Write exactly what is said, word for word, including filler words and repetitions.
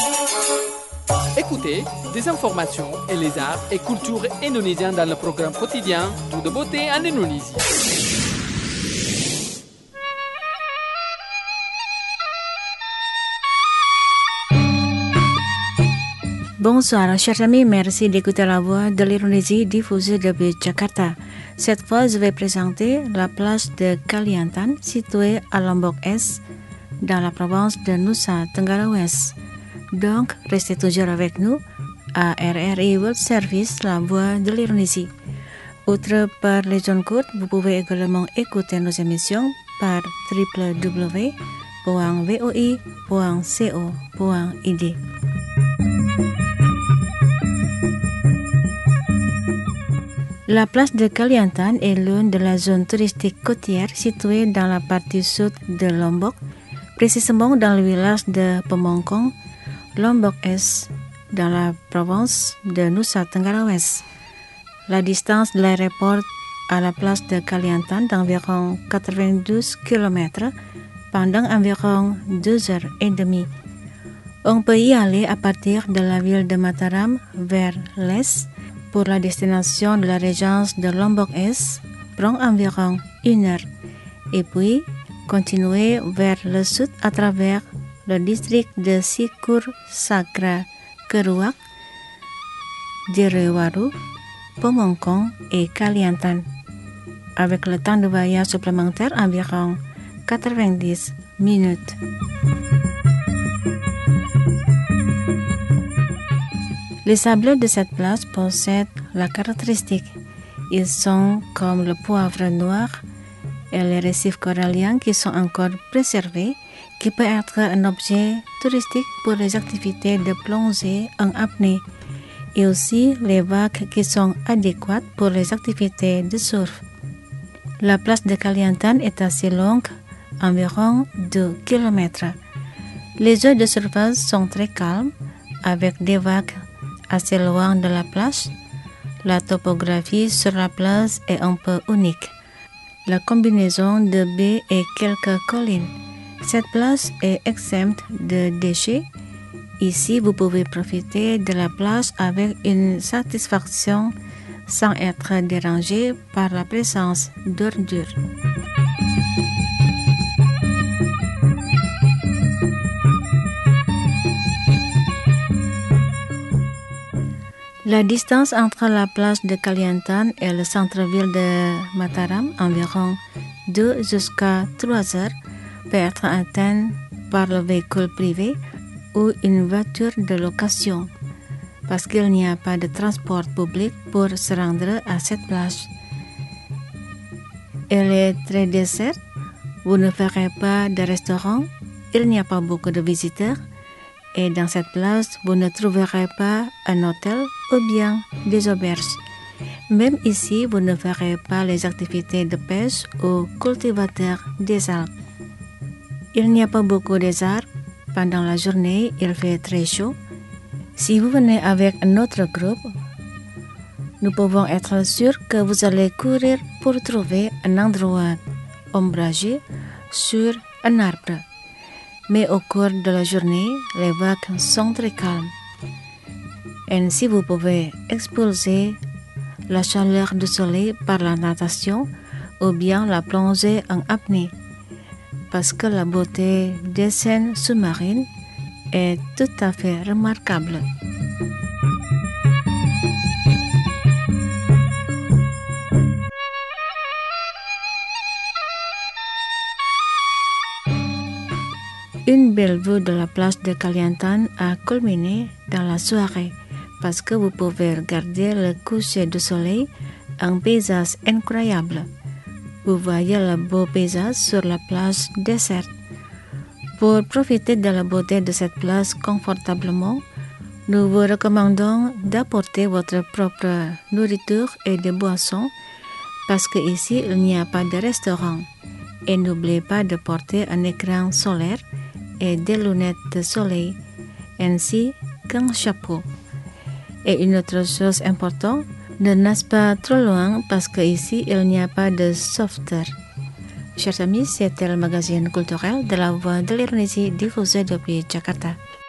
Écoutez des informations et les arts et cultures indonésiens dans le programme quotidien Tout de beauté en Indonésie. Bonsoir, chers amis, merci d'écouter la voix de l'Indonésie diffusée depuis Jakarta. Cette fois, je vais présenter la place de Kaliantan, située à Lombok Est, dans la province de Nusa Tenggara Ouest. Donc, restez toujours avec nous à R R I World Service, la voix de l'Indonésie. Outre par les zones courtes, vous pouvez également écouter nos émissions par w w w point voi point co point i d. La place de Kaliantan est l'une de la zone touristique côtière située dans la partie sud de Lombok, précisément dans le village de Pemongkong, Lombok Est, dans la province de Nusa Tenggara Ouest. La distance de l'aéroport à la place de Kaliantan d'environ quatre-vingt-douze kilomètres pendant environ deux heures et demie. On peut y aller à partir de la ville de Mataram vers l'est. Pour la destination de la régence de Lombok Est, prend environ une heure. Et puis, continuer vers le sud à travers le district de Sikur Sakra Kerouak, Jerewaru, Pemongkong et Kaliantan, avec le temps de voyage supplémentaire environ quatre-vingt-dix minutes. Les sableux de cette place possèdent la caractéristique. Ils sont comme le poivre noir et les récifs coralliens qui sont encore préservés, qui peut être un objet touristique pour les activités de plongée en apnée, et aussi les vagues qui sont adéquates pour les activités de surf. La place de Kaliantan est assez longue, environ deux kilomètres. Les eaux de surface sont très calmes, avec des vagues assez loin de la plage. La topographie sur la place est un peu unique. La combinaison de baies et quelques collines. Cette place est exempte de déchets. Ici, vous pouvez profiter de la plage avec une satisfaction sans être dérangé par la présence d'ordures. La distance entre la plage de Kaliantan et le centre-ville de Mataram, environ deux jusqu'à trois heures, peut être atteinte par le véhicule privé ou une voiture de location, parce qu'il n'y a pas de transport public pour se rendre à cette plage. Elle est très déserte, vous ne verrez pas de restaurant, il n'y a pas beaucoup de visiteurs. Et dans cette place, vous ne trouverez pas un hôtel ou bien des auberges. Même ici, vous ne verrez pas les activités de pêche ou cultivateurs des algues. Il n'y a pas beaucoup des arbres. Pendant la journée, il fait très chaud. Si vous venez avec un autre groupe, nous pouvons être sûrs que vous allez courir pour trouver un endroit ombragé sur un arbre. Mais au cours de la journée, les vagues sont très calmes. Ainsi, vous pouvez expulser la chaleur du soleil par la natation ou bien la plongée en apnée, parce que la beauté des scènes sous-marines est tout à fait remarquable. Une belle vue de la place de Kaliantan a culminé dans la soirée parce que vous pouvez regarder le coucher du soleil, un paysage incroyable. Vous voyez le beau paysage sur la plage déserte. Pour profiter de la beauté de cette plage confortablement, nous vous recommandons d'apporter votre propre nourriture et des boissons parce qu'ici il n'y a pas de restaurant. Et n'oubliez pas de porter un écran solaire et des lunettes de soleil, ainsi qu'un chapeau. Et une autre chose importante, ne nage pas trop loin parce qu'ici il n'y a pas de sauveteur. Chers amis, c'était le magazine culturel de la Voix de l'Indonésie diffusé depuis Jakarta.